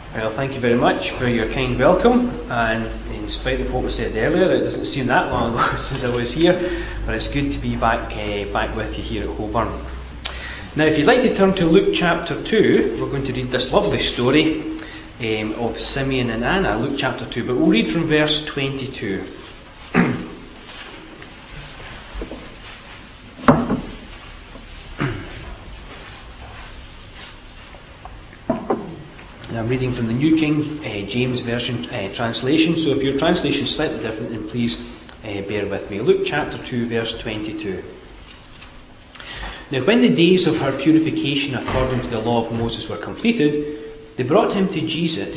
Well, thank you very much for your kind welcome, and in spite of what was said earlier, it doesn't seem that long ago since I was here, but it's good to be back with you here at Holborn. Now, if you'd like to turn to Luke chapter 2, we're going to read this lovely story of Simeon and Anna, Luke chapter 2, but we'll read from verse 22. I'm reading from the New King James Version translation, so if your translation is slightly different, then please bear with me. Luke chapter 2, verse 22. Now when the days of her purification according to the law of Moses were completed, they brought him to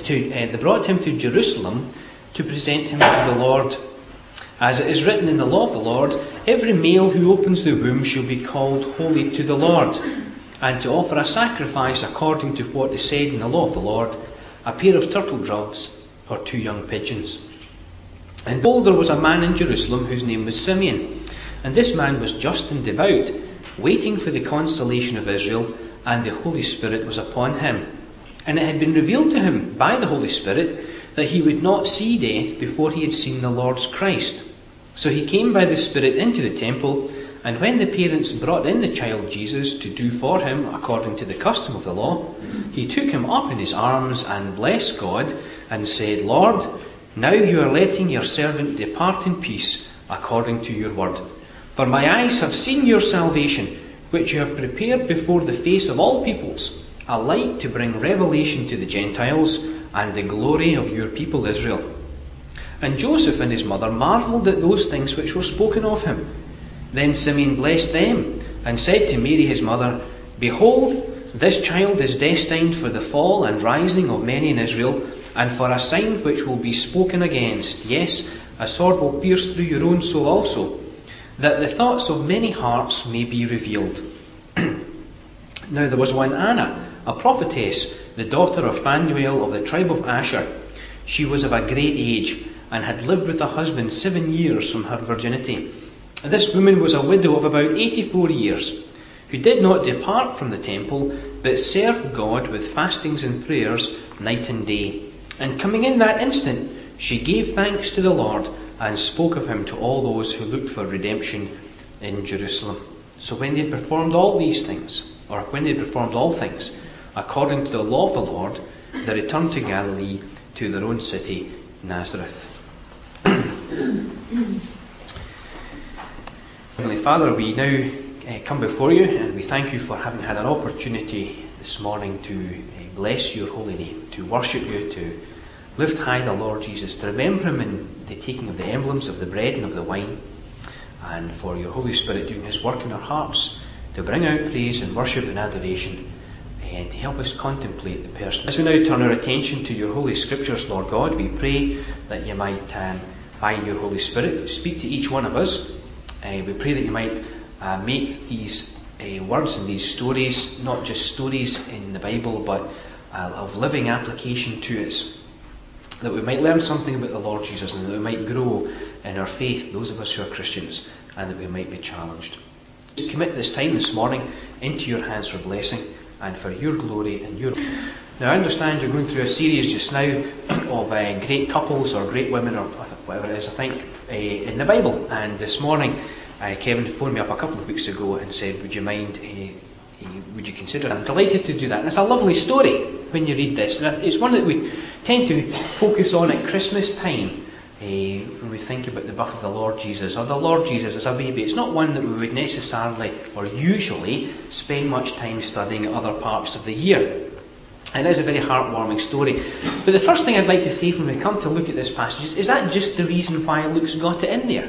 Jerusalem to present him to the Lord. As it is written in the law of the Lord, every male who opens the womb shall be called holy to the Lord, and to offer a sacrifice according to what is said in the law of the Lord, a pair of turtle doves or 2 young pigeons. And behold, there was a man in Jerusalem whose name was Simeon, and this man was just and devout, waiting for the consolation of Israel, and the Holy Spirit was upon him. And it had been revealed to him by the Holy Spirit that he would not see death before he had seen the Lord's Christ. So he came by the Spirit into the temple, and when the parents brought in the child Jesus to do for him according to the custom of the law, he took him up in his arms and blessed God and said, Lord, now you are letting your servant depart in peace according to your word. For my eyes have seen your salvation, which you have prepared before the face of all peoples, a light to bring revelation to the Gentiles and the glory of your people Israel. And Joseph and his mother marvelled at those things which were spoken of him. Then Simeon blessed them, and said to Mary his mother, Behold, this child is destined for the fall and rising of many in Israel, and for a sign which will be spoken against. Yes, a sword will pierce through your own soul also, that the thoughts of many hearts may be revealed. Now there was one Anna, a prophetess, the daughter of Phanuel of the tribe of Asher. She was of a great age, and had lived with a husband 7 years from her virginity. This woman was a widow of about 84 years, who did not depart from the temple, but served God with fastings and prayers night and day. And coming in that instant, she gave thanks to the Lord, and spoke of him to all those who looked for redemption in Jerusalem. So when they performed all these things, or when they performed all things, according to the law of the Lord, they returned to Galilee, to their own city, Nazareth. Heavenly Father, we now come before you, and we thank you for having had an opportunity this morning to bless your holy name, to worship you, to lift high the Lord Jesus, to remember him in the taking of the emblems of the bread and of the wine, and for your Holy Spirit doing his work in our hearts, to bring out praise and worship and adoration, and to help us contemplate the person. As we now turn our attention to your Holy Scriptures, Lord God, we pray that you might, by your Holy Spirit, speak to each one of us. We pray that you might make these words and these stories not just stories in the Bible, but of living application to us. That we might learn something about the Lord Jesus, and that we might grow in our faith, those of us who are Christians, and that we might be challenged. Commit this time this morning into your hands for blessing and for your glory and your... Now I understand you're going through a series just now of great couples or great women or whatever it is, I think, in the Bible. And this morning Kevin phoned me up a couple of weeks ago and said, would you mind, would you consider it? I'm delighted to do that. And it's a lovely story when you read this. And it's one that we tend to focus on at Christmas time when we think about the birth of the Lord Jesus, or the Lord Jesus as a baby. It's not one that we would necessarily or usually spend much time studying at other parts of the year. And it is a very heartwarming story. But the first thing I'd like to say when we come to look at this passage is that just the reason why Luke's got it in there?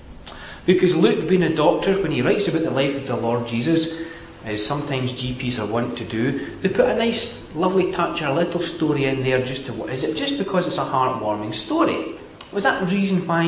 Because Luke, being a doctor, when he writes about the life of the Lord Jesus, as sometimes GPs are wont to do, they put a nice, lovely touch or a little story in there just to... Is it just because it's a heartwarming story? Was that the reason why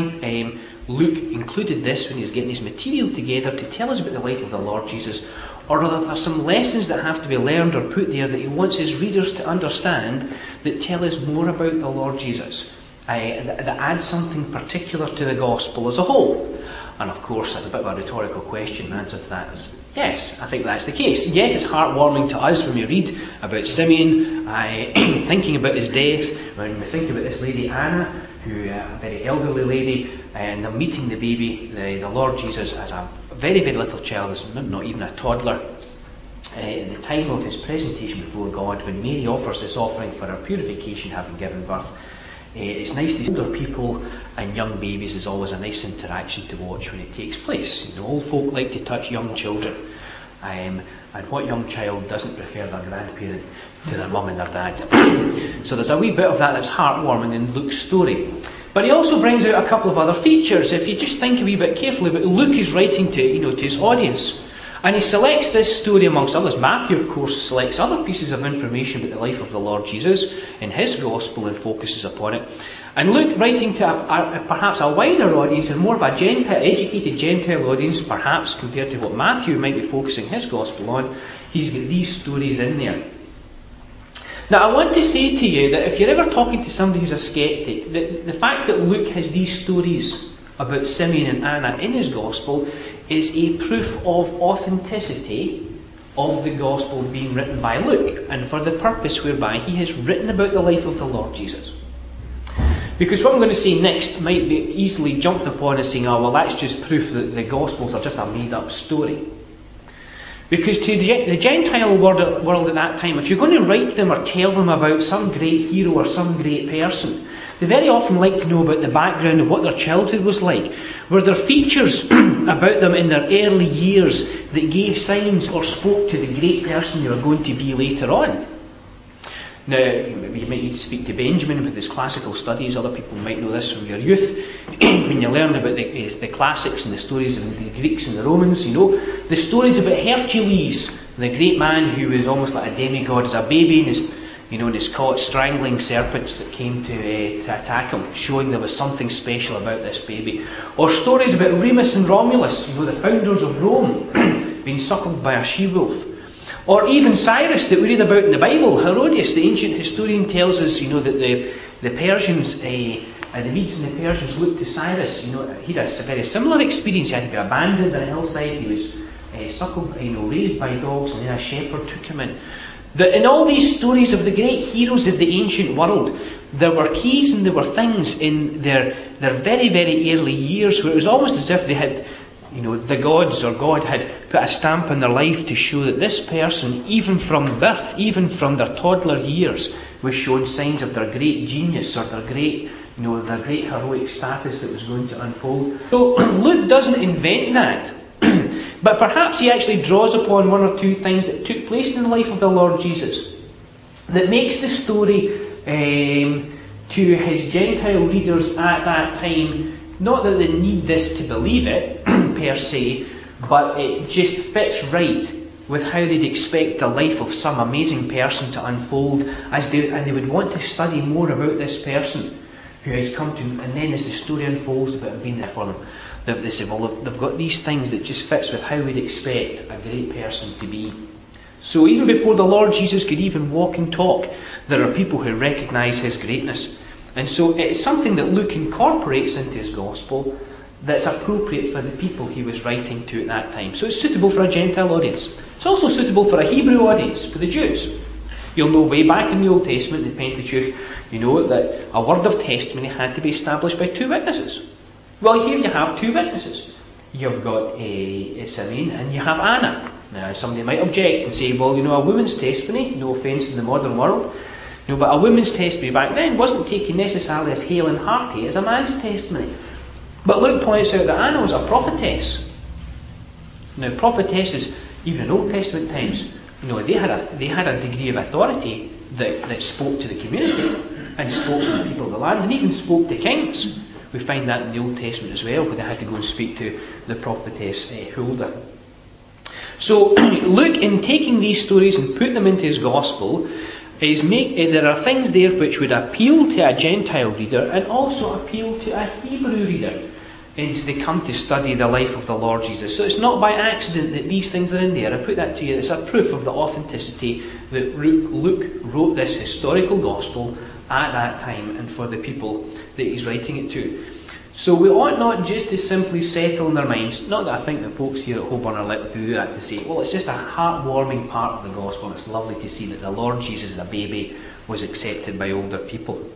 Luke included this when he was getting his material together to tell us about the life of the Lord Jesus? Or are there some lessons that have to be learned or put there that he wants his readers to understand that tell us more about the Lord Jesus? That add something particular to the gospel as a whole? And of course, that's a bit of a rhetorical question. The answer to that is Yes, I think that's the case. Yes, it's heartwarming to us when we read about Simeon thinking about his death, when we think about this lady Anna, who a very elderly lady, and they're meeting the baby, the Lord Jesus, as a very, very little child, as not even a toddler, at the time of his presentation before God, when Mary offers this offering for her purification, having given birth. It's nice to see older people and young babies. Is always a nice interaction to watch when it takes place. You know, old folk like to touch young children, and what young child doesn't prefer their grandparent to their mum and their dad? So there's a wee bit of that that's heartwarming in Luke's story. But he also brings out a couple of other features. If you just think a wee bit carefully about Luke is writing to his audience. And he selects this story amongst others. Matthew, of course, selects other pieces of information about the life of the Lord Jesus in his Gospel and focuses upon it. And Luke, writing to perhaps a wider audience and more of a educated Gentile audience, perhaps compared to what Matthew might be focusing his Gospel on, he's got these stories in there. Now, I want to say to you that if you're ever talking to somebody who's a skeptic, the fact that Luke has these stories about Simeon and Anna in his Gospel is a proof of authenticity of the Gospel being written by Luke, and for the purpose whereby he has written about the life of the Lord Jesus. Because what I'm going to say next might be easily jumped upon as saying, oh, well, that's just proof that the Gospels are just a made-up story. Because to the Gentile world at that time, if you're going to write them or tell them about some great hero or some great person, they very often like to know about the background of what their childhood was like. Were there features about them in their early years that gave signs or spoke to the great person you are going to be later on? Now, maybe you might need to speak to Benjamin with his classical studies. Other people might know this from your youth. When you learn about the classics and the stories of the Greeks and the Romans, you know, the stories about Hercules, the great man who was almost like a demigod as a baby, and he's caught strangling serpents that came to attack him, showing there was something special about this baby. Or stories about Remus and Romulus, the founders of Rome, being suckled by a she-wolf. Or even Cyrus that we read about in the Bible. Herodias, the ancient historian, tells us, that the Persians, the Medes and the Persians looked to Cyrus. He had a very similar experience. He had to be abandoned on a hillside. He was suckled, raised by dogs, and then a shepherd took him in. That in all these stories of the great heroes of the ancient world, there were keys and there were things in their very, very early years where it was almost as if they had, the gods or God had put a stamp on their life to show that this person, even from birth, even from their toddler years, was showing signs of their great genius or their great heroic status that was going to unfold. So Luke doesn't invent that. But perhaps he actually draws upon one or two things that took place in the life of the Lord Jesus that makes the story to his Gentile readers at that time, not that they need this to believe it per se, but it just fits right with how they'd expect the life of some amazing person to unfold, and they would want to study more about this person who has come to them, and then as the story unfolds about him being there for them, they say, well, they've got these things that just fits with how we'd expect a great person to be. So even before the Lord Jesus could even walk and talk, there are people who recognise his greatness. And so it's something that Luke incorporates into his Gospel that's appropriate for the people he was writing to at that time. So it's suitable for a Gentile audience. It's also suitable for a Hebrew audience, for the Jews. You'll know way back in the Old Testament, the Pentateuch, that a word of testimony had to be established by 2 witnesses. Well, here you have 2 witnesses. You've got Simeon and you have Anna. Now, somebody might object and say, well, a woman's testimony, no offence in the modern world, but a woman's testimony back then wasn't taken necessarily as hale and hearty as a man's testimony. But Luke points out that Anna was a prophetess. Now, prophetesses, even in Old Testament times, they had a degree of authority that spoke to the community and spoke to the people of the land and even spoke to kings. We find that in the Old Testament as well, where they had to go and speak to the prophetess Huldah. So Luke, in taking these stories and putting them into his Gospel, there are things there which would appeal to a Gentile reader and also appeal to a Hebrew reader as they come to study the life of the Lord Jesus. So it's not by accident that these things are in there. I put that to you. It's a proof of the authenticity that Luke wrote this historical Gospel at that time and for the people that he's writing it to. So we ought not just to simply settle in our minds, not that I think the folks here at Holborn are likely to do that, to say, well, it's just a heartwarming part of the gospel, and it's lovely to see that the Lord Jesus as a baby was accepted by older people.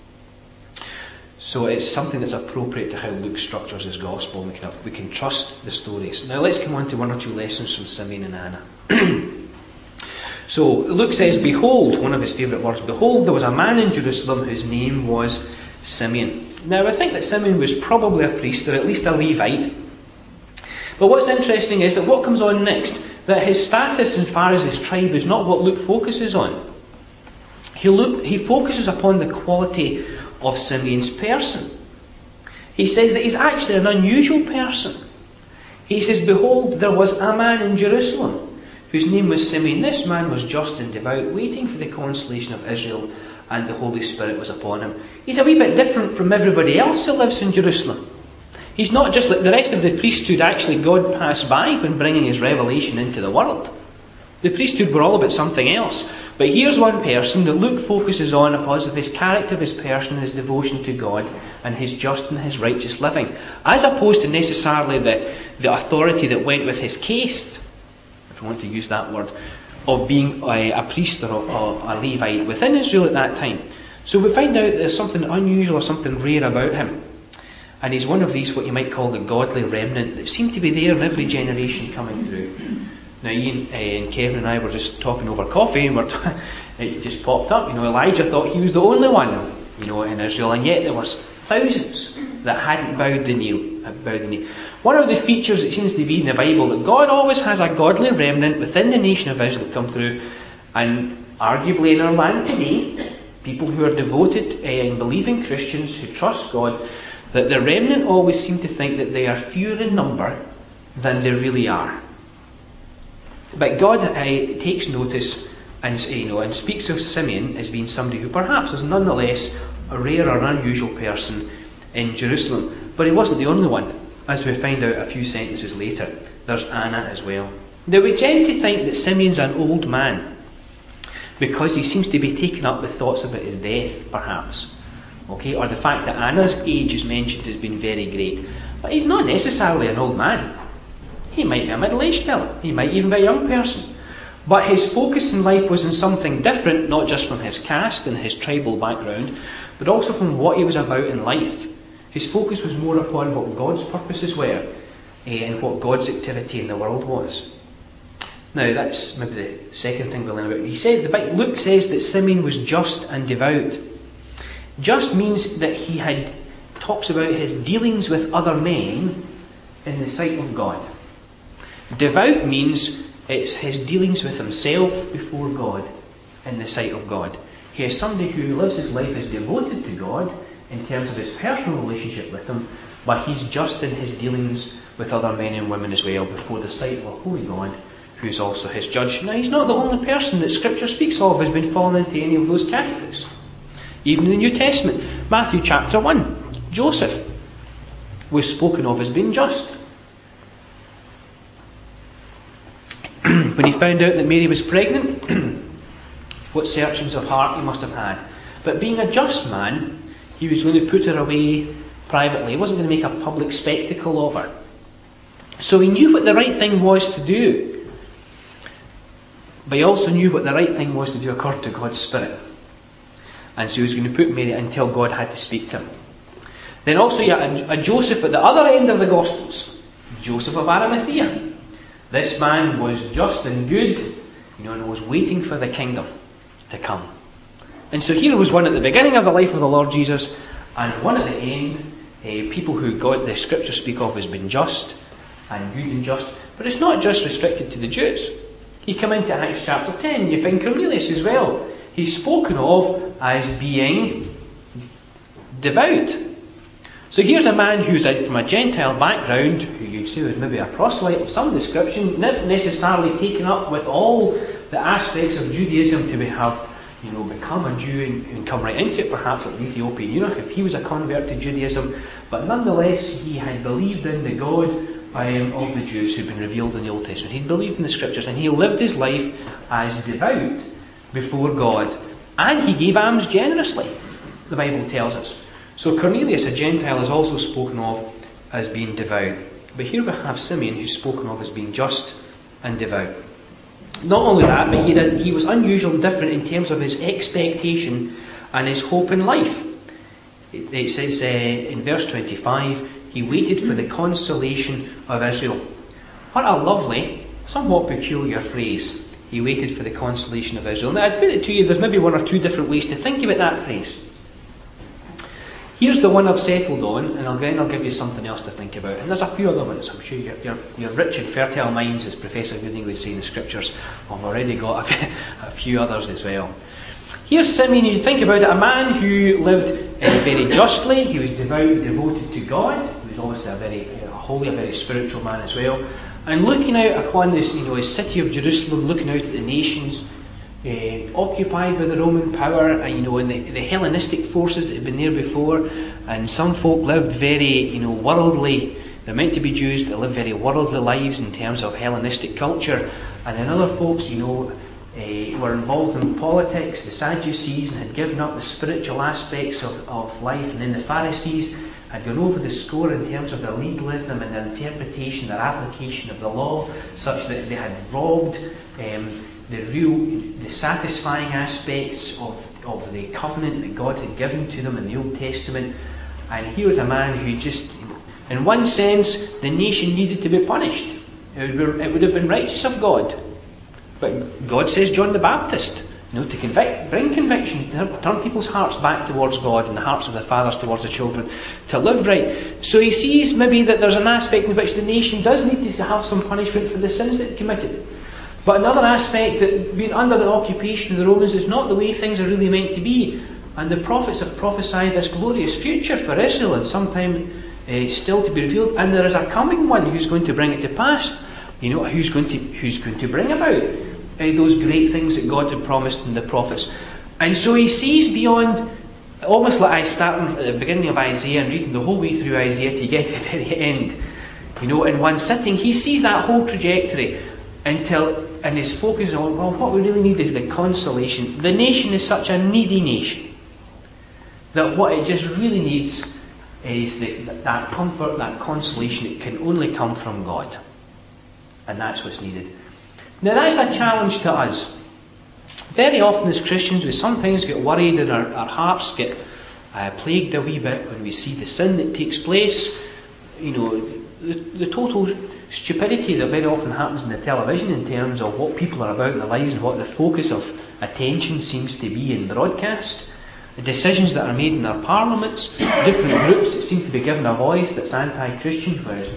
So it's something that's appropriate to how Luke structures his gospel, and we can trust the stories. Now let's come on to one or two lessons from Simeon and Anna. So Luke says, behold, one of his favourite words, behold, there was a man in Jerusalem whose name was Simeon. Now I think that Simeon was probably a priest, or at least a Levite. But what's interesting is that what comes on next, that his status as far as his tribe is not what Luke focuses on. He focuses upon the quality of Simeon's person. He says that he's actually an unusual person. He says, behold, there was a man in Jerusalem whose name was Simeon. This man was just and devout, waiting for the consolation of Israel, and the Holy Spirit was upon him. He's a wee bit different from everybody else who lives in Jerusalem. He's not just like the rest of the priesthood. Actually, God passed by when bringing his revelation into the world. The priesthood were all about something else. But here's one person that Luke focuses on because of his character, his person, his devotion to God, and his just and his righteous living, as opposed to necessarily the authority that went with his caste, if you want to use that word, of being a priest or a Levite within Israel at that time. So we find out there's something unusual or something rare about him. And he's one of these, what you might call the godly remnant, that seem to be there in every generation coming through. Now Ian and Kevin and I were just talking over coffee, and it just popped up. Elijah thought he was the only one, in Israel, and yet there was thousands that hadn't bowed the knee. One of the features that seems to be in the Bible, that God always has a godly remnant within the nation of Israel come through, and arguably in our land today, people who are devoted and believing Christians who trust God, that the remnant always seem to think that they are fewer in number than they really are. But God takes notice and speaks of Simeon as being somebody who perhaps was nonetheless a rare or unusual person in Jerusalem. But he wasn't the only one, as we find out a few sentences later. There's Anna as well. Now we tend to think that Simeon's an old man because he seems to be taken up with thoughts about his death, perhaps. Or the fact that Anna's age is mentioned has been very great. But he's not necessarily an old man. He might be a middle-aged fellow. He might even be a young person. But his focus in life was in something different, not just from his caste and his tribal background, but also from what he was about in life. His focus was more upon what God's purposes were and what God's activity in the world was. Now, that's maybe the second thing we'll learn about. Luke says that Simeon was just and devout. Just means that talks about his dealings with other men in the sight of God. Devout means it's his dealings with himself before God in the sight of God. He is somebody who lives his life as devoted to God in terms of his personal relationship with him, but he's just in his dealings with other men and women as well before the sight of a holy God who is also his judge. Now, he's not the only person that Scripture speaks of has been fallen into any of those categories. Even in the New Testament, Matthew chapter 1, Joseph was spoken of as being just. When he found out that Mary was pregnant, what searchings of heart he must have had. But being a just man, he was going to put her away privately. He wasn't going to make a public spectacle of her. So he knew what the right thing was to do. But he also knew what the right thing was to do according to God's Spirit. And so he was going to put Mary until God had to speak to him. Then also you had a Joseph at the other end of the Gospels. Joseph of Arimathea. This man was just and good, and was waiting for the kingdom to come. And so here was one at the beginning of the life of the Lord Jesus, and one at the end, people who the Scriptures speak of as being just and good and just. But it's not just restricted to the Jews. You come into Acts chapter 10, you find Cornelius as well. He's spoken of as being devout. So here's a man who's from a Gentile background, who you'd say was maybe a proselyte of some description, not necessarily taken up with all the aspects of Judaism to have become a Jew and come right into it, perhaps like the Ethiopian eunuch, if he was a convert to Judaism. But nonetheless, he had believed in the God of the Jews who'd been revealed in the Old Testament. He'd believed in the Scriptures, and he lived his life as devout before God. And he gave alms generously, the Bible tells us. So Cornelius, a Gentile, is also spoken of as being devout. But here we have Simeon, who's spoken of as being just and devout. Not only that, but he was unusual and different in terms of his expectation and his hope in life. It says in verse 25, he waited for the consolation of Israel. What a lovely, somewhat peculiar phrase. He waited for the consolation of Israel. Now, I'd put it to you, there's maybe one or two different ways to think about that phrase. Here's the one I've settled on, and then I'll give you something else to think about. And there's a few other ones. I'm sure your rich and fertile minds, as Professor Gooding would say in the Scriptures, have already got a few others as well. Here's Simeon. You think about it, a man who lived very justly. He was devoted to God. He was obviously a very holy, a very spiritual man as well. And looking out upon this, his city of Jerusalem, looking out at the nations, occupied by the Roman power, and the Hellenistic forces that had been there before, and some folk lived very, worldly. They're meant to be Jews, but they lived very worldly lives in terms of Hellenistic culture. And then other folks, were involved in politics, the Sadducees, and had given up the spiritual aspects of life. And then the Pharisees had gone over the score in terms of their legalism and their interpretation, their application of the law, such that they had robbed the satisfying aspects of the covenant that God had given to them in the Old Testament. And here was a man who just, in one sense, the nation needed to be punished. It would have been righteous of God. But God says John the Baptist, to bring conviction, to turn people's hearts back towards God and the hearts of the fathers towards the children, to live right. So he sees maybe that there's an aspect in which the nation does need to have some punishment for the sins that it committed. But another aspect, that being under the occupation of the Romans is not the way things are really meant to be. And the prophets have prophesied this glorious future for Israel and sometime still to be revealed. And there is a coming one who's going to bring it to pass. Who's going to bring about those great things that God had promised in the prophets. And so he sees beyond, almost like I start at the beginning of Isaiah and reading the whole way through Isaiah to get to the very end. In one sitting, he sees that whole trajectory and his focus on, what we really need is the consolation. The nation is such a needy nation that what it just really needs is that comfort, that consolation. It can only come from God. And that's what's needed. Now that's a challenge to us. Very often as Christians we sometimes get worried and our hearts get plagued a wee bit when we see the sin that takes place. The total stupidity that very often happens in the television in terms of what people are about in their lives and what the focus of attention seems to be in broadcast. The decisions that are made in our parliaments, different groups that seem to be given a voice that's anti-Christian, whereas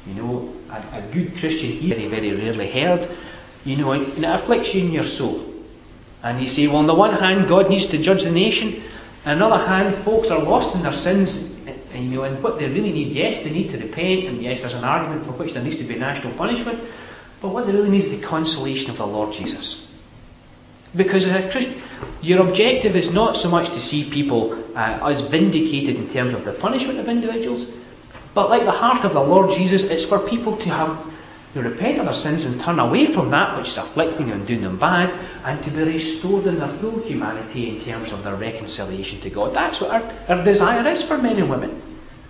a good Christian here very, very rarely heard. And it afflicts you in your soul. And you say, well, on the one hand, God needs to judge the nation, and on the other hand, folks are lost in their sins, and what they really need, yes, they need to repent, and yes, there's an argument for which there needs to be national punishment, but what they really need is the consolation of the Lord Jesus. Because as a Christian, your objective is not so much to see people as vindicated in terms of the punishment of individuals, but like the heart of the Lord Jesus, it's for people to repent of their sins and turn away from that which is afflicting them and doing them bad, and to be restored in their full humanity in terms of their reconciliation to God. That's what our desire is for men and women.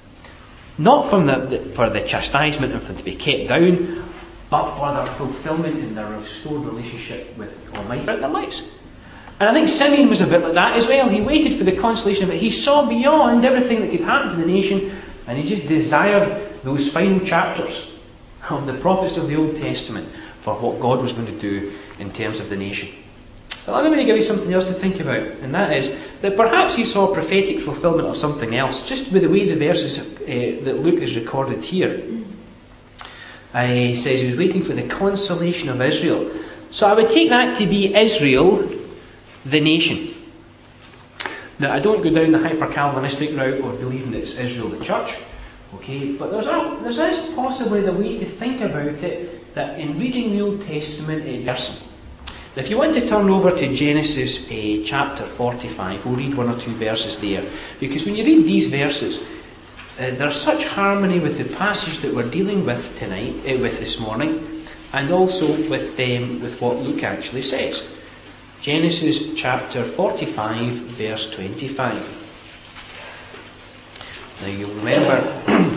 Not for the chastisement and for to be kept down, but for their fulfilment in their restored relationship with Almighty throughout their lives. And I think Simeon was a bit like that as well. He waited for the consolation of it. He saw beyond everything that could happen to the nation, and he just desired those final chapters of the prophets of the Old Testament for what God was going to do in terms of the nation. But I'm going to give you something else to think about, and that is that perhaps he saw prophetic fulfilment of something else, just with the way the verses that Luke is recorded here. He says he was waiting for the consolation of Israel. So I would take that to be Israel, the nation. Now, I don't go down the hyper-Calvinistic route of believing it's Israel, the church. Okay, but there's possibly the way to think about it, that in reading the Old Testament, if you want to turn over to Genesis chapter 45, we'll read one or two verses there, because when you read these verses, there's such harmony with the passage that we're dealing with tonight, with this morning, and also with what Luke actually says. Genesis chapter 45, verse 25. Now you'll remember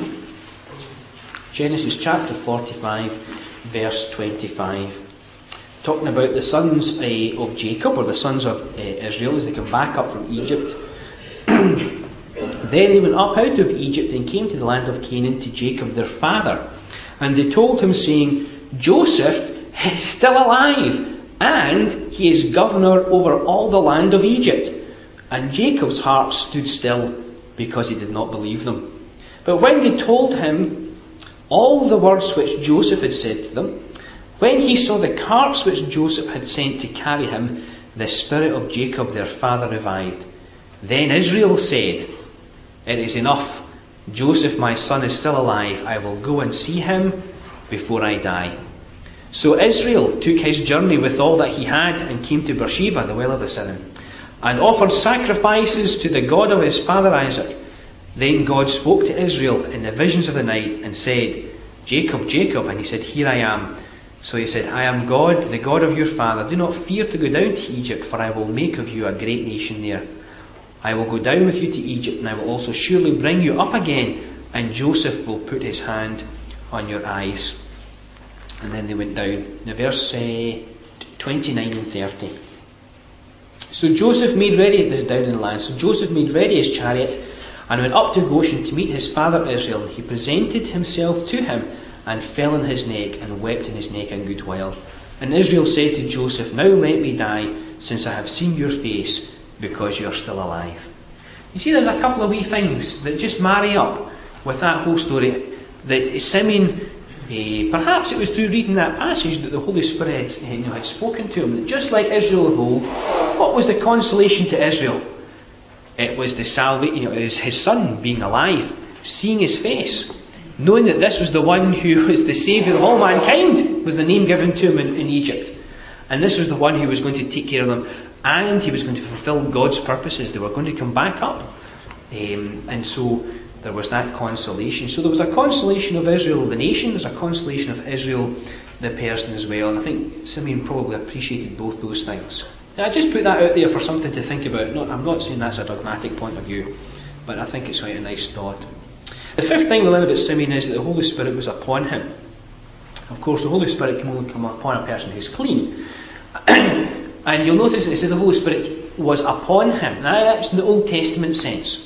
Genesis chapter 45, verse 25, talking about the sons of Jacob, or the sons of Israel, as they come back up from Egypt. Then they went up out of Egypt and came to the land of Canaan to Jacob their father. And they told him, saying, Joseph is still alive, and he is governor over all the land of Egypt. And Jacob's heart stood still, because he did not believe them. But when they told him all the words which Joseph had said to them, when he saw the carts which Joseph had sent to carry him, the spirit of Jacob their father revived. Then Israel said, It is enough. Joseph my son is still alive. I will go and see him before I die. So Israel took his journey with all that he had, and came to Beersheba, the well of the Syrian, and offered sacrifices to the God of his father Isaac. Then God spoke to Israel in the visions of the night, and said, Jacob, Jacob. And he said, Here I am. So he said, I am God, the God of your father. Do not fear to go down to Egypt, for I will make of you a great nation there. I will go down with you to Egypt, and I will also surely bring you up again, and Joseph will put his hand on your eyes. And then they went down. Now verse 29 and 30. So Joseph made ready, this is down in the land, so Joseph made ready his chariot, and went up to Goshen to meet his father Israel. He presented himself to him, and fell on his neck, and wept in his neck a good while. And Israel said to Joseph, Now let me die, since I have seen your face, because you are still alive. You see, there's a couple of wee things that just marry up with that whole story. That Simeon, perhaps it was through reading that passage that the Holy Spirit had spoken to him. That just like Israel of old, what was the consolation to Israel? It was the salvation, it was his son being alive, seeing his face, knowing that this was the one who was the saviour of all mankind, was the name given to him in Egypt. And this was the one who was going to take care of them, and he was going to fulfill God's purposes. They were going to come back up. And so there was that consolation. So there was a consolation of Israel, the nation. There's a consolation of Israel, the person as well. And I think Simeon probably appreciated both those things. Now, I just put that out there for something to think about. No, I'm not saying that's a dogmatic point of view, but I think it's quite a nice thought. The fifth thing we learn about Simeon is that the Holy Spirit was upon him. Of course, the Holy Spirit can only come upon a person who's clean. And you'll notice that it says the Holy Spirit was upon him. Now, that's in the Old Testament sense.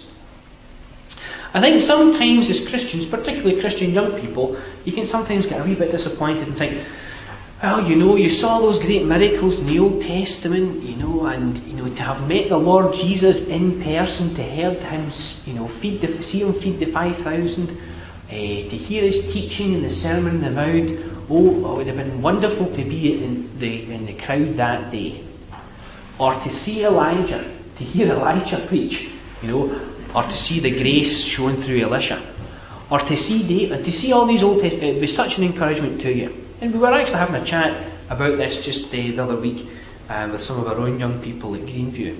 I think sometimes as Christians, particularly Christian young people, you can sometimes get a wee bit disappointed and think, well, you saw those great miracles in the Old Testament, and to have met the Lord Jesus in person, to hear him, see him feed the 5,000, to hear his teaching in the Sermon on the Mount. It would have been wonderful to be in the crowd that day. Or to see Elijah, to hear Elijah preach, or to see the grace shown through Elisha. Or to see David, to see all these Old Testament, it would be such an encouragement to you. And we were actually having a chat about this just the other week with some of our own young people at Greenview.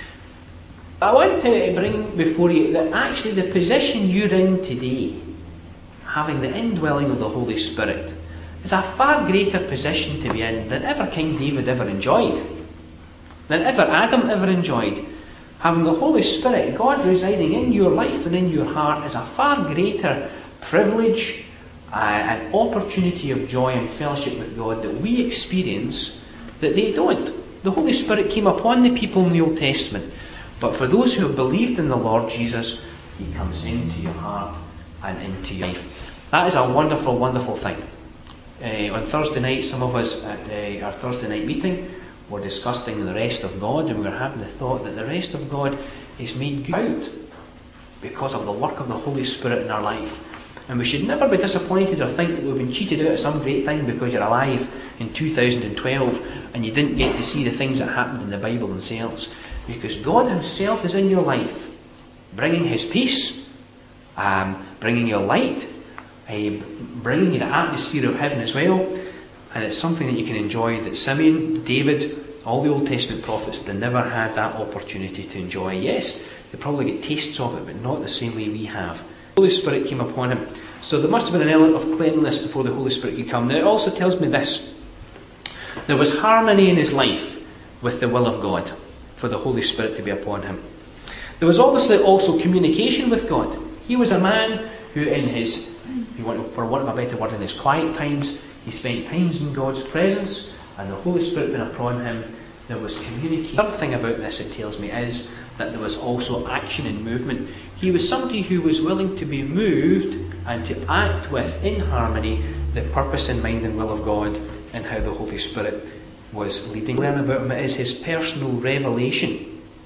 I want to bring before you that actually the position you're in today, having the indwelling of the Holy Spirit, is a far greater position to be in than ever King David ever enjoyed, than ever Adam ever enjoyed. Having the Holy Spirit, God residing in your life and in your heart, is a far greater privilege, an opportunity of joy and fellowship with God that we experience that they don't. The Holy Spirit came upon the people in the Old Testament, but for those who have believed in the Lord Jesus, He comes into your heart and into your life. That is a wonderful, wonderful thing. On Thursday night, some of us at our Thursday night meeting were discussing the rest of God, and we were having the thought that the rest of God is made good because of the work of the Holy Spirit in our life. And we should never be disappointed or think that we've been cheated out of some great thing because you're alive in 2012 and you didn't get to see the things that happened in the Bible themselves. Because God Himself is in your life, bringing His peace, bringing you light, bringing you the atmosphere of heaven as well. And it's something that you can enjoy that Simeon, David, all the Old Testament prophets, they never had that opportunity to enjoy. Yes, they probably get tastes of it, but not the same way we have. The Holy Spirit came upon him. So there must have been an element of cleanliness before the Holy Spirit could come. Now it also tells me this. There was harmony in his life with the will of God for the Holy Spirit to be upon him. There was obviously also communication with God. He was a man who in his, if you want, for want of a better word, in his quiet times, he spent times in God's presence, and the Holy Spirit being upon him, there was communication. The third thing about this, it tells me, is that there was also action and movement. He was somebody who was willing to be moved and to act with, in harmony, the purpose and mind and will of God and how the Holy Spirit was leading. Learn about him is his personal revelation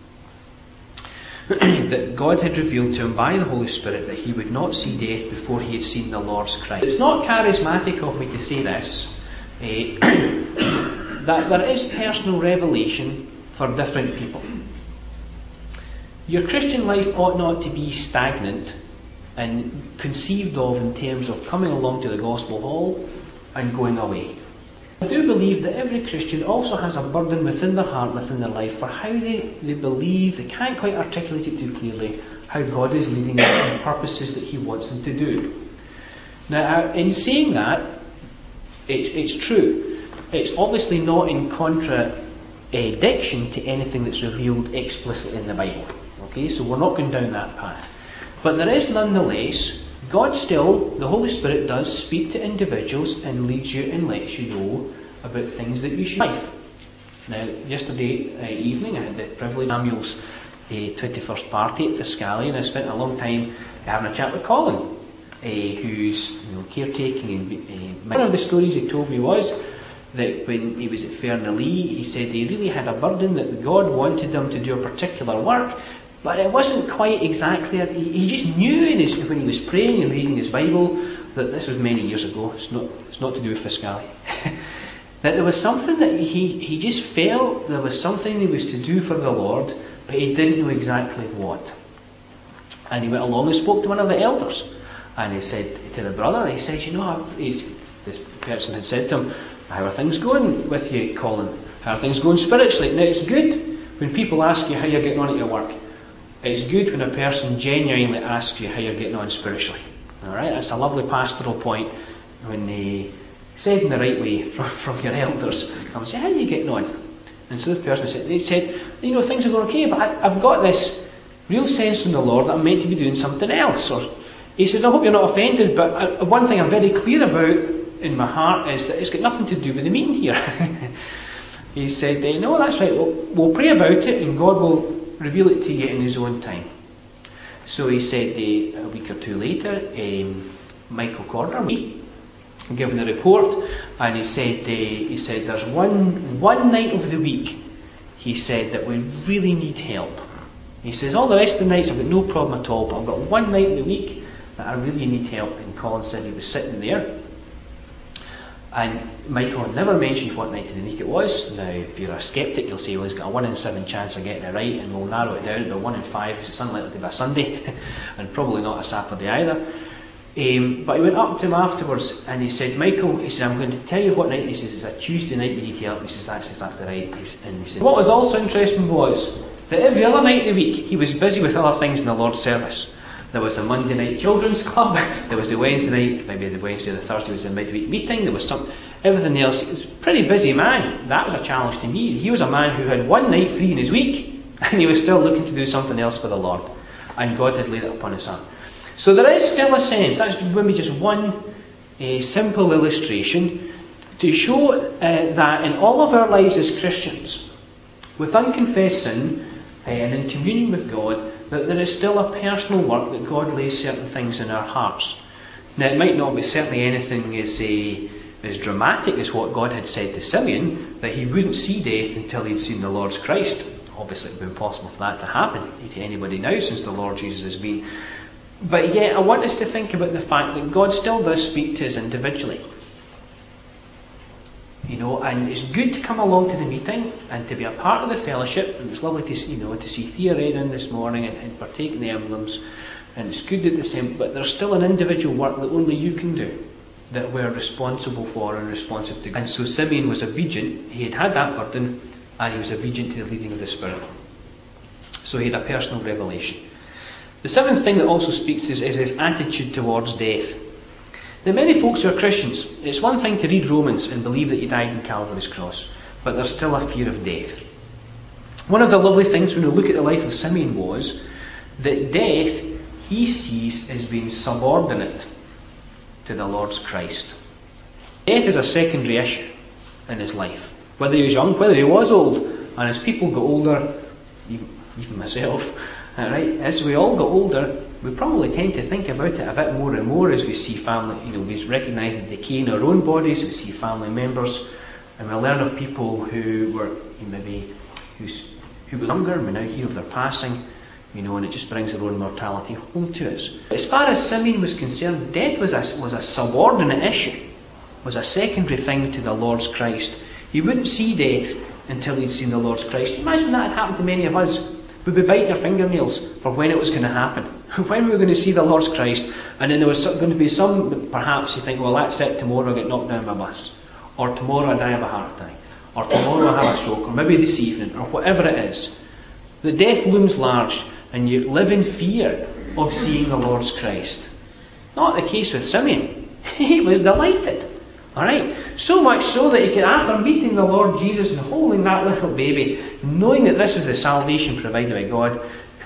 that God had revealed to him by the Holy Spirit that he would not see death before he had seen the Lord's Christ. It's not charismatic of me to say this, that there is personal revelation for different people. Your Christian life ought not to be stagnant and conceived of in terms of coming along to the Gospel Hall and going away. I do believe that every Christian also has a burden within their heart, within their life, for how they believe, they can't quite articulate it too clearly, how God is leading them in purposes that he wants them to do. Now, in saying that, it's true. It's obviously not in contradiction to anything that's revealed explicitly in the Bible. Okay, so we're not going down that path. But there is nonetheless, God still, the Holy Spirit does speak to individuals and leads you and lets you know about things that you should do. Now, yesterday evening I had the privilege of Samuel's 21st party at Fiscali, and I spent a long time having a chat with Colin, who's caretaking. And one of the stories he told me was that when he was at Fernalee, he said he really had a burden that God wanted him to do a particular work, but it wasn't quite exactly it. He just knew when he was praying and reading his Bible, that this was many years ago, it's not to do with Fiscali, that there was something that he just felt there was something he was to do for the Lord, but he didn't know exactly what. And he went along and spoke to one of the elders, and he said to the brother, he says, this person had said to him, how are things going with you, Colin? How are things going spiritually? Now, it's good when people ask you how you're getting on at your work. It's good when a person genuinely asks you how you're getting on spiritually. Alright, that's a lovely pastoral point when they said in the right way from your elders. Come and say, how are you getting on? And so the person said, things are going okay, but I've got this real sense from the Lord that I'm meant to be doing something else. Or he says, I hope you're not offended, but one thing I'm very clear about in my heart is that it's got nothing to do with the meeting here. He said, no, that's right, we'll pray about it and God will reveal it to you in his own time. So he said a week or two later, Michael Corder given a report, and he said there's one night of the week, he said, that we really need help. He says all the rest of the nights I've got no problem at all, but I've got one night of the week that I really need help. And Colin said he was sitting there, and Michael had never mentioned what night of the week it was. Now, if you're a sceptic, you'll say, well, he's got a 1 in 7 chance of getting it right, and we'll narrow it down to 1 in 5, because it's unlikely to be a Sunday, and probably not a Saturday either. But he went up to him afterwards, and he said, Michael, he said, I'm going to tell you what night. He says, it's a Tuesday night you need help. He says, that's exactly right. And he said, what was also interesting was that every other night of the week, he was busy with other things in the Lord's service. There was a Monday night children's club, there was the Wednesday night, maybe the Wednesday or the Thursday was a midweek meeting, there was everything else. He was a pretty busy man. That was a challenge to me. He was a man who had one night free in his week, and he was still looking to do something else for the Lord. And God had laid it upon his heart. So there is still a sense, that's maybe just one simple illustration, to show that in all of our lives as Christians, with unconfessed sin and in communion with God, that there is still a personal work that God lays certain things in our hearts. Now, it might not be certainly anything as dramatic as what God had said to Simeon, that he wouldn't see death until he'd seen the Lord's Christ. Obviously, it would be impossible for that to happen to anybody now, since the Lord Jesus has been. But yet, I want us to think about the fact that God still does speak to us individually. And it's good to come along to the meeting and to be a part of the fellowship. And it's lovely to see Thea read in this morning and partake in the emblems. And it's good at the same, but there's still an individual work that only you can do, that we're responsible for and responsive to. And so Simeon was obedient. He had that burden, and he was obedient to the leading of the Spirit. So he had a personal revelation. The seventh thing that also speaks to us is his attitude towards death. Now, many folks who are Christians, it's one thing to read Romans and believe that he died on Calvary's cross, but there's still a fear of death. One of the lovely things when we look at the life of Simeon was that death, he sees as being subordinate to the Lord's Christ. Death is a secondary issue in his life. Whether he was young, whether he was old. And as people get older, even myself, right, as we all get older, we probably tend to think about it a bit more and more as we see family, we recognise the decay in our own bodies, we see family members, and we learn of people who were who were younger, and we now hear of their passing, and it just brings their own mortality home to us. As far as Simeon was concerned, death was a subordinate issue, was a secondary thing to the Lord's Christ. He wouldn't see death until he'd seen the Lord's Christ. Imagine that had happened to many of us. We'd be biting our fingernails for when it was going to happen, when we were going to see the Lord's Christ, and then there was going to be some, perhaps you think, well, that's it, tomorrow I get knocked down by a bus, or tomorrow I die of a heart attack, or tomorrow I have a stroke, or maybe this evening, or whatever it is. The death looms large, and you live in fear of seeing the Lord's Christ. Not the case with Simeon. He was delighted. Alright? So much so that he could, after meeting the Lord Jesus and holding that little baby, knowing that this is the salvation provided by God,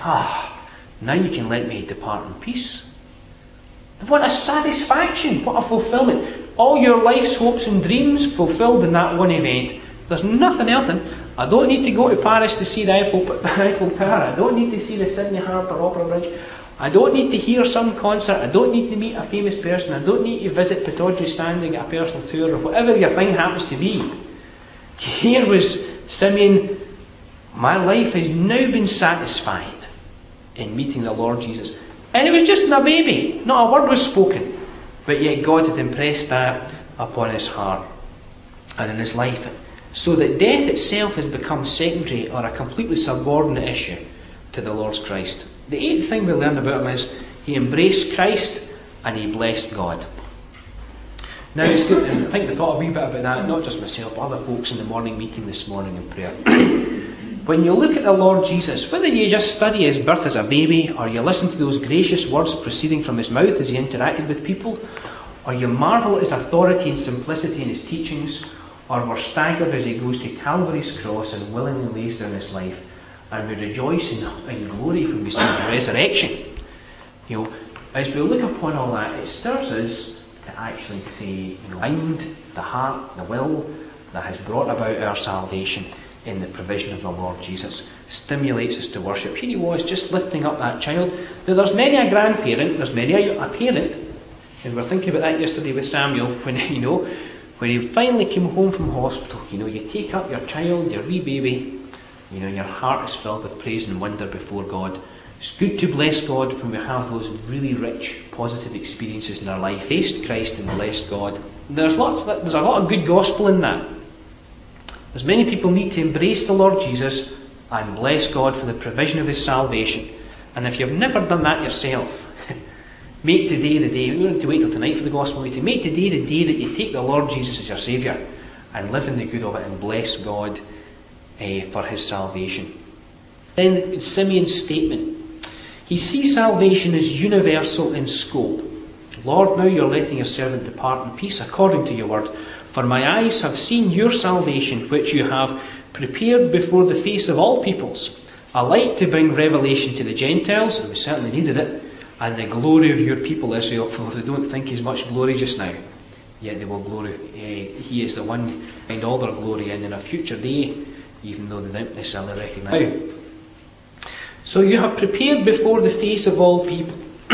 now you can let me depart in peace. What a satisfaction, what a fulfillment. All your life's hopes and dreams fulfilled in that one event. There's nothing else in. I don't need to go to Paris to see the Eiffel Tower. I don't need to see the Sydney Harbour Opera Bridge. I don't need to hear some concert. I don't need to meet a famous person. I don't need to visit Pittodrie Standing at a personal tour, or whatever your thing happens to be. Here was Simeon. My life has now been satisfied in meeting the Lord Jesus. And it was just in a baby. Not a word was spoken. But yet God had impressed that upon his heart and in his life. So that death itself has become secondary or a completely subordinate issue to the Lord's Christ. The eighth thing we learn about him is he embraced Christ and he blessed God. Now it's good, and I think we thought a wee bit about that, not just myself, but other folks in the morning meeting this morning in prayer. When you look at the Lord Jesus, whether you just study his birth as a baby, or you listen to those gracious words proceeding from his mouth as he interacted with people, or you marvel at his authority and simplicity in his teachings, or were staggered as he goes to Calvary's cross and willingly lays down his life, and we rejoice in glory when we see the resurrection. As we look upon all that, it stirs us to actually say, mind, the heart, the will that has brought about our salvation in the provision of the Lord Jesus. Stimulates us to worship. Here he was, just lifting up that child. Now there's many a grandparent, there's many a parent, and we were thinking about that yesterday with Samuel, when he finally came home from hospital. You take up your child, your wee baby, your heart is filled with praise and wonder before God. It's good to bless God when we have those really rich, positive experiences in our life. Faced Christ and blessed God. There's a lot of good gospel in that. As many people need to embrace the Lord Jesus and bless God for the provision of his salvation. And if you've never done that yourself, make today the day. You don't have to wait till tonight for the gospel meeting. Make today the day that you take the Lord Jesus as your Saviour and live in the good of it and bless God for his salvation. Then Simeon's statement. He sees salvation as universal in scope. Lord, now you're letting your servant depart in peace according to your word. For my eyes have seen your salvation, which you have prepared before the face of all peoples, a light to bring revelation to the Gentiles, and we certainly needed it, and the glory of your people Israel, for they don't think he's much glory just now, yet they will glory. He is the one find all their glory in a future day, even though they don't necessarily recognise. So you have prepared before the face of all people.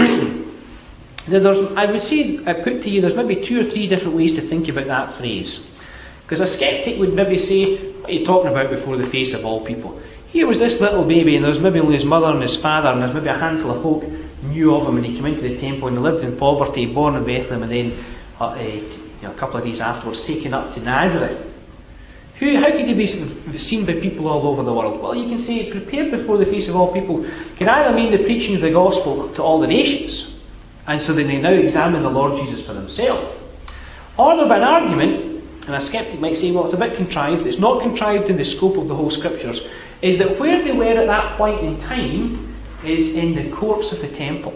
Now I put to you, there's maybe 2 or 3 different ways to think about that phrase. Because a skeptic would maybe say, what are you talking about before the face of all people? Here was this little baby, and there was maybe only his mother and his father, and there's maybe a handful of folk knew of him, and he came into the temple and he lived in poverty, born in Bethlehem, and then a couple of days afterwards taken up to Nazareth. How could he be seen by people all over the world? Well, you can say, prepared before the face of all people, can either mean the preaching of the gospel to all the nations, and so then they now examine the Lord Jesus for themselves. Or there'll be an argument, and a skeptic might say, well, it's a bit contrived. It's not contrived in the scope of the whole scriptures, is that where they were at that point in time is in the courts of the temple.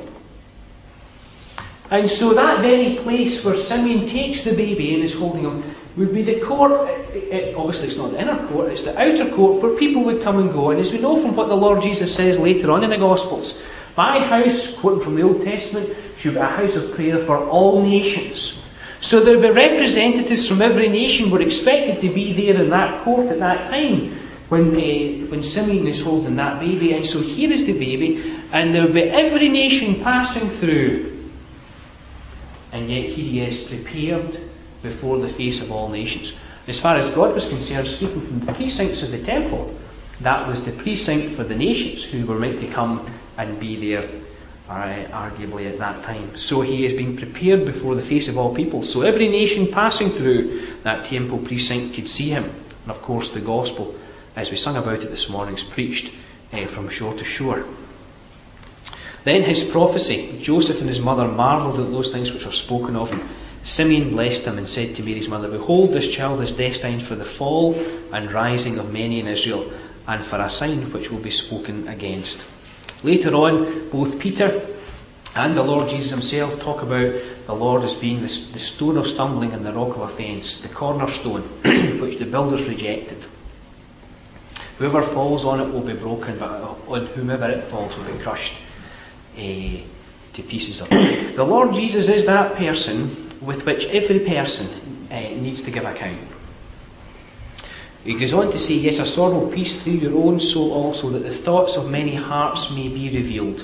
And so that very place where Simeon takes the baby and is holding him would be the court. Obviously it's not the inner court, it's the outer court where people would come and go. And as we know from what the Lord Jesus says later on in the Gospels, My house, quoting from the Old Testament, should be a house of prayer for all nations. So there will be representatives from every nation were expected to be there in that court at that time when Simeon is holding that baby. And so here is the baby, and there will be every nation passing through. And yet here he is, prepared before the face of all nations. As far as God was concerned, speaking from the precincts of the temple, that was the precinct for the nations who were meant to come and be there, arguably at that time. So he has been prepared before the face of all people. So every nation passing through that temple precinct could see him. And of course the gospel, as we sung about it this morning, is preached from shore to shore. Then his prophecy. Joseph and his mother marvelled at those things which were spoken of him. Simeon blessed him and said to Mary's mother, Behold, this child is destined for the fall and rising of many in Israel, and for a sign which will be spoken against. Later on, both Peter and the Lord Jesus himself talk about the Lord as being the stone of stumbling and the rock of offence, the cornerstone, which the builders rejected. Whoever falls on it will be broken, but on whomever it falls will be crushed to pieces. The Lord Jesus is that person with which every person needs to give account. He goes on to say, Yet a sword will pierce through your own soul also, that the thoughts of many hearts may be revealed.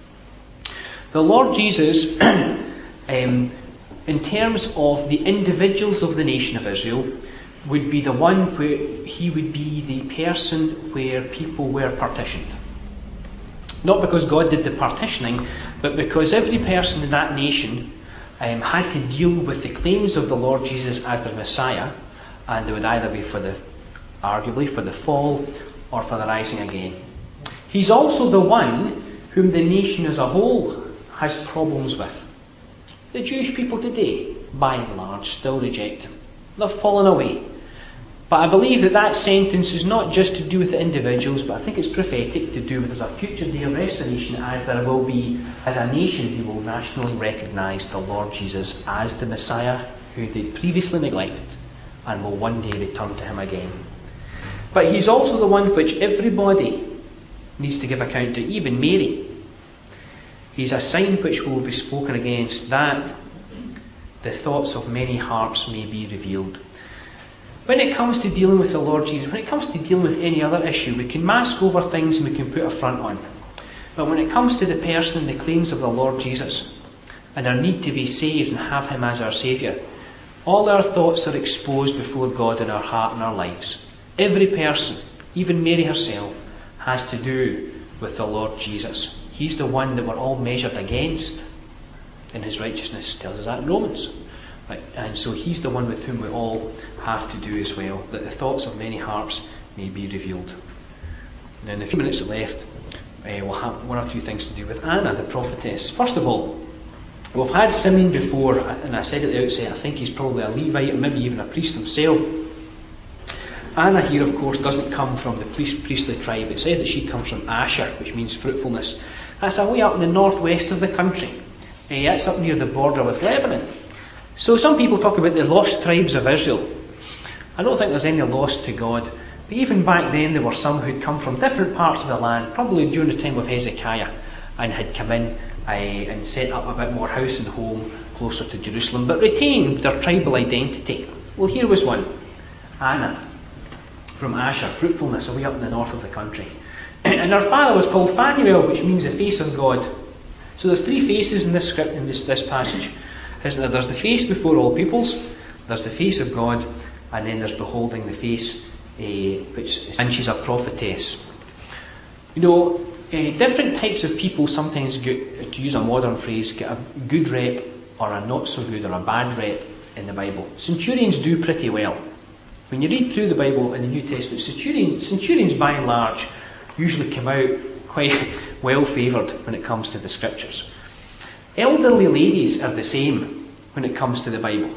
The Lord Jesus, in terms of the individuals of the nation of Israel, would be the one where he would be the person where people were partitioned. Not because God did the partitioning, but because every person in that nation had to deal with the claims of the Lord Jesus as their Messiah, and they would either be arguably for the fall or for the rising again. He's also the one whom the nation as a whole has problems with. The Jewish people today, by and large, still reject him. They've fallen away. But I believe that sentence is not just to do with the individuals, but I think it's prophetic to do with there's a future day of restoration, as there will be, as a nation who will nationally recognise the Lord Jesus as the Messiah who they previously neglected, and will one day return to him again. But he's also the one which everybody needs to give account to, even Mary. He's a sign which will be spoken against, that the thoughts of many hearts may be revealed. When it comes to dealing with the Lord Jesus, when it comes to dealing with any other issue, we can mask over things and we can put a front on. But when it comes to the person and the claims of the Lord Jesus, and our need to be saved and have him as our Saviour, all our thoughts are exposed before God in our heart and our lives. Every person, even Mary herself, has to do with the Lord Jesus. He's the one that we're all measured against, and his righteousness tells us that in Romans. Right? And so he's the one with whom we all have to do as well, that the thoughts of many hearts may be revealed. Now in the few minutes left, we'll have one or two things to do with Anna, the prophetess. First of all, we've had Simeon before, and I said at the outset, I think he's probably a Levite, or maybe even a priest himself. Anna here, of course, doesn't come from the priestly tribe. It says that she comes from Asher, which means fruitfulness. That's away up in the northwest of the country. That's up near the border with Lebanon. So some people talk about the lost tribes of Israel. I don't think there's any lost to God. But even back then there were some who'd come from different parts of the land, probably during the time of Hezekiah, and had come in and set up a bit more house and home closer to Jerusalem, but retained their tribal identity. Well, here was one. Anna, from Asher, fruitfulness, away up in the north of the country. And her father was called Phanuel, which means the face of God. So there's three faces in this script, in this passage. Isn't there? There's the face before all peoples, there's the face of God, and then there's beholding the face, and she's a prophetess. You know, different types of people sometimes get, to use a modern phrase, get a good rep or a not so good or a bad rep in the Bible. Centurions do pretty well. When you read through the Bible in the New Testament, centurions by and large usually come out quite well favoured when it comes to the scriptures. Elderly ladies are the same when it comes to the Bible.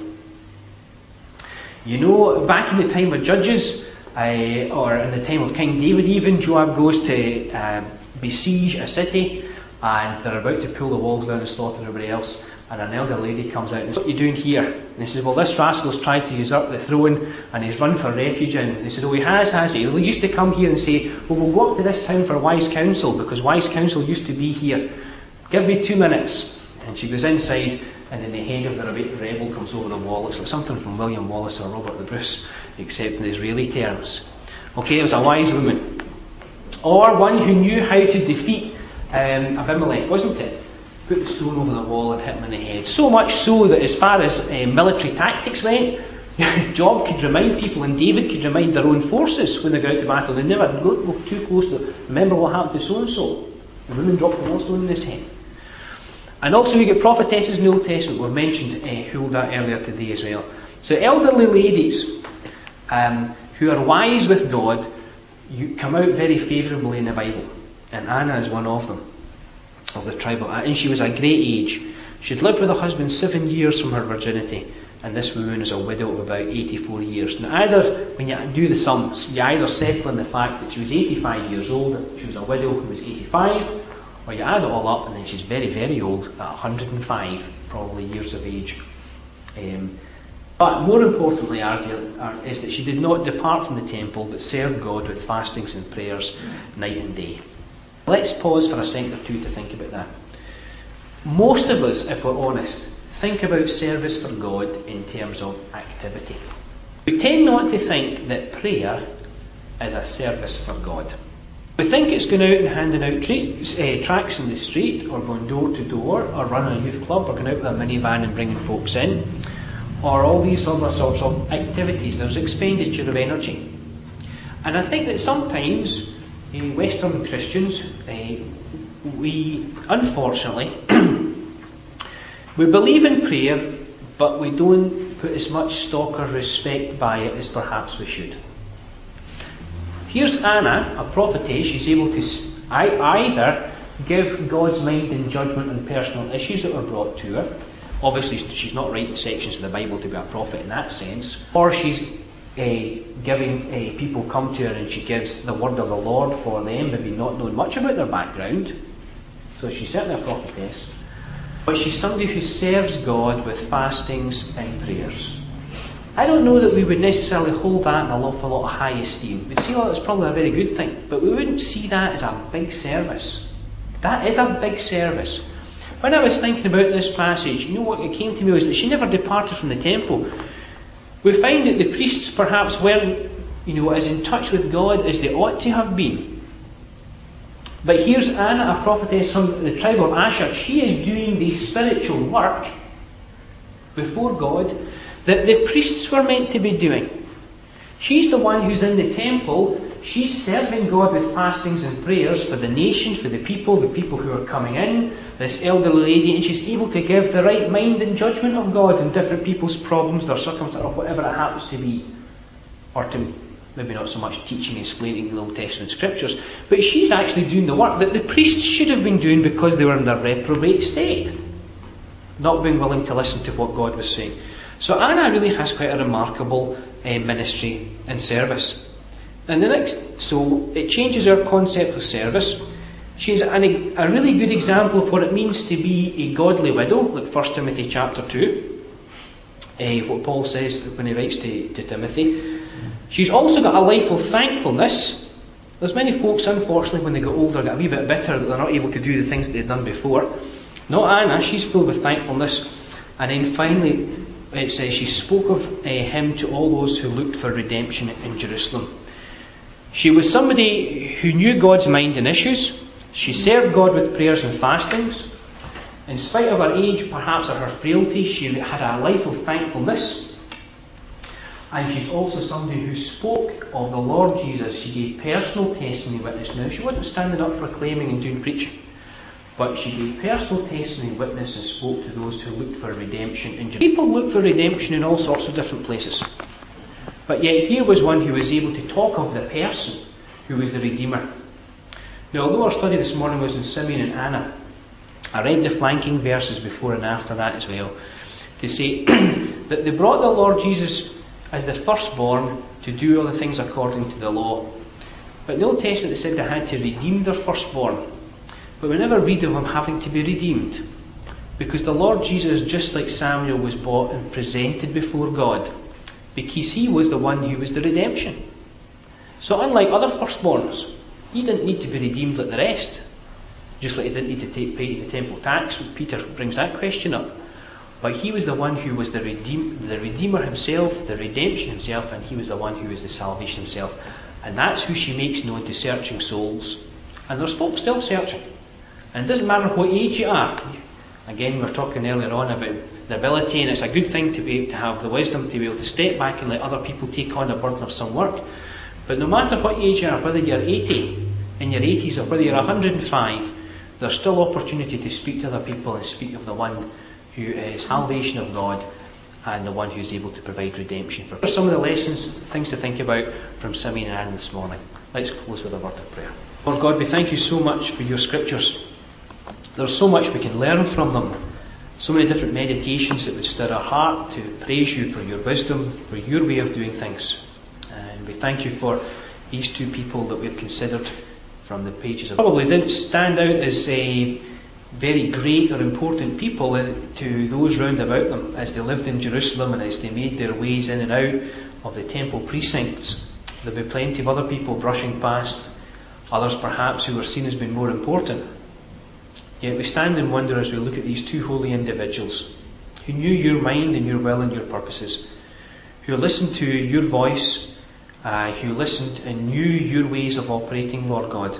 You know, back in the time of Judges, or in the time of King David even, Joab goes to besiege a city, and they're about to pull the walls down and slaughter everybody else. And an elder lady comes out and says, "What are you doing here?" And he says, "Well, this rascal's tried to usurp the throne and he's run for refuge in." And he says, "Oh, he has he? He used to come here and say, well, we'll go up to this town for wise counsel, because wise counsel used to be here. Give me 2 minutes." And she goes inside, and then the head of the rebel comes over the wall. It's like something from William Wallace or Robert the Bruce, except in Israeli terms. Okay, it was a wise woman. Or one who knew how to defeat Abimelech, wasn't it? Put the stone over the wall and hit him in the head. So much so that as far as military tactics went, Job could remind people and David could remind their own forces when they go out to battle. They never go too close to, remember what happened to so-and-so. The woman dropped the millstone in his head. And also we get prophetesses in the Old Testament. We've mentioned Huldah earlier today as well. So elderly ladies who are wise with God, you come out very favourably in the Bible. And Anna is one of them, of the tribe of Anna. And she was a great age. She'd lived with her husband 7 years from her virginity. And this woman is a widow of about 84 years. Now either, when you do the sums, you either settle on the fact that she was 85 years old, and she was a widow who was 85, or you add it all up and then she's very, very old, at 105, probably years of age. But more importantly is that she did not depart from the temple, but served God with fastings and prayers night and day. Let's pause for a second or two to think about that. Most of us, if we're honest, think about service for God in terms of activity. We tend not to think that prayer is a service for God. We think it's going out and handing out tracts in the street, or going door to door, or running a youth club, or going out with a minivan and bringing folks in, or all these other sorts of activities. There's expenditure of energy. And I think that sometimes Western Christians, we unfortunately we believe in prayer, but we don't put as much stock or respect by it as perhaps we should. Here's Anna, a prophetess. She's able to either give God's mind in judgment on personal issues that were brought to her. Obviously, she's not writing sections of the Bible to be a prophet in that sense. Or she's giving people come to her and she gives the word of the Lord for them, maybe not knowing much about their background. So she's certainly a prophetess. But she's somebody who serves God with fastings and prayers. I don't know that we would necessarily hold that in an awful lot of high esteem. We'd say, that's probably a very good thing. But we wouldn't see that as a big service. That is a big service. When I was thinking about this passage, you know what it came to me was that she never departed from the temple. We find that the priests perhaps weren't, as in touch with God as they ought to have been. But here's Anna, a prophetess from the tribe of Asher. She is doing the spiritual work before God that the priests were meant to be doing. She's the one who's in the temple. She's serving God with fastings and prayers for the nations, for the people who are coming in, this elderly lady, and she's able to give the right mind and judgment of God in different people's problems, their circumstances, or whatever it happens to be. Or to maybe not so much teaching and explaining the Old Testament scriptures, but she's actually doing the work that the priests should have been doing because they were in their reprobate state, not being willing to listen to what God was saying. So Anna really has quite a remarkable ministry and service. And so it changes our concept of service. She's a really good example of what it means to be a godly widow, like 1 Timothy chapter 2, what Paul says when he writes to Timothy. She's also got a life of thankfulness. There's many folks, unfortunately, when they get older, get a wee bit bitter that they're not able to do the things that they've done before. Not Anna, she's filled with thankfulness. And then finally, it says she spoke of him to all those who looked for redemption in Jerusalem. She was somebody who knew God's mind and issues. She served God with prayers and fastings. In spite of her age, perhaps of her frailty, she had a life of thankfulness. And she's also somebody who spoke of the Lord Jesus. She gave personal testimony witness. Now, she wasn't standing up proclaiming and doing preaching, but she gave personal testimony witness and spoke to those who looked for redemption in Jerusalem. People look for redemption in all sorts of different places. But yet here was one who was able to talk of the person who was the Redeemer. Now, although our study this morning was in Simeon and Anna, I read the flanking verses before and after that as well, to say that they brought the Lord Jesus as the firstborn to do all the things according to the law. But in the Old Testament they said they had to redeem their firstborn. But we never read of him having to be redeemed. Because the Lord Jesus, just like Samuel, was bought and presented before God, because he was the one who was the redemption. So unlike other firstborns, he didn't need to be redeemed like the rest. Just like he didn't need to pay the temple tax. Peter brings that question up. But he was the one who was the Redeemer himself, the redemption himself, and he was the one who was the salvation himself. And that's who she makes known to searching souls. And there's folk still searching. And it doesn't matter what age you are. Again, we were talking earlier on about the ability, and it's a good thing to be able to have the wisdom to be able to step back and let other people take on the burden of some work. But no matter what age you are, whether you're 80, in your 80s, or whether you're 105, there's still opportunity to speak to other people and speak of the one who is salvation of God and the one who's able to provide redemption. For some of the lessons, things to think about from Simeon and Anne this morning. Let's close with a word of prayer. Lord God, we thank you so much for your scriptures. There's so much we can learn from them. So many different meditations that would stir our heart to praise you for your wisdom, for your way of doing things. And we thank you for these two people that we've considered from the pages of probably didn't stand out as a very great or important people to those round about them as they lived in Jerusalem and as they made their ways in and out of the temple precincts. There'll be plenty of other people brushing past, others perhaps who were seen as being more important. Yet we stand in wonder as we look at these two holy individuals who knew your mind and your will and your purposes, who listened to your voice, who listened and knew your ways of operating, Lord God.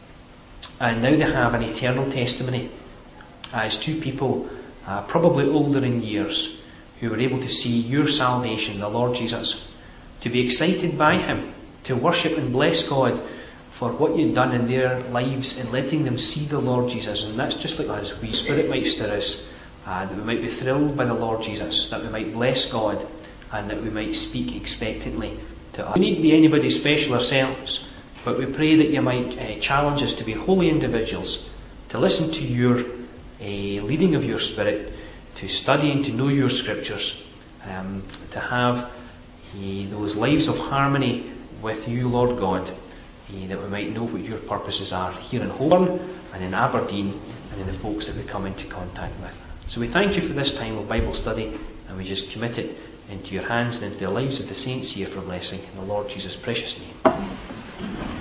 And now they have an eternal testimony as two people, probably older in years, who were able to see your salvation, the Lord Jesus, to be excited by him, to worship and bless God for what you'd done in their lives in letting them see the Lord Jesus. And that's just like us. We Spirit might stir us, that we might be thrilled by the Lord Jesus, that we might bless God, and that we might speak expectantly to us. We needn't be anybody special ourselves, but we pray that you might challenge us to be holy individuals, to listen to your leading of your Spirit, to study and to know your scriptures, to have those lives of harmony with you, Lord God, that we might know what your purposes are here in Holborn and in Aberdeen and in the folks that we come into contact with. So we thank you for this time of Bible study, and we just commit it into your hands and into the lives of the saints here for blessing. In the Lord Jesus' precious name.